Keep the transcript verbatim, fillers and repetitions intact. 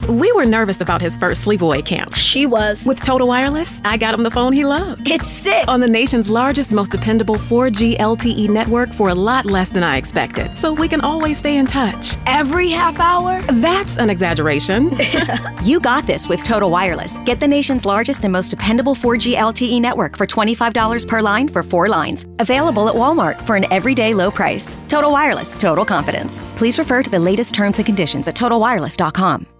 We were nervous about his first sleepaway camp. She was. With Total Wireless, I got him the phone he loves. It's sick. On the nation's largest, most dependable four G L T E network for a lot less than I expected. So we can always stay in touch. Every half hour? That's an exaggeration. You got this with Total Wireless. Get the nation's largest and most dependable four G L T E network for twenty-five dollars per line for four lines. Available at Walmart for an everyday low price. Total Wireless, total confidence. Please refer to the latest terms and conditions at total wireless dot com.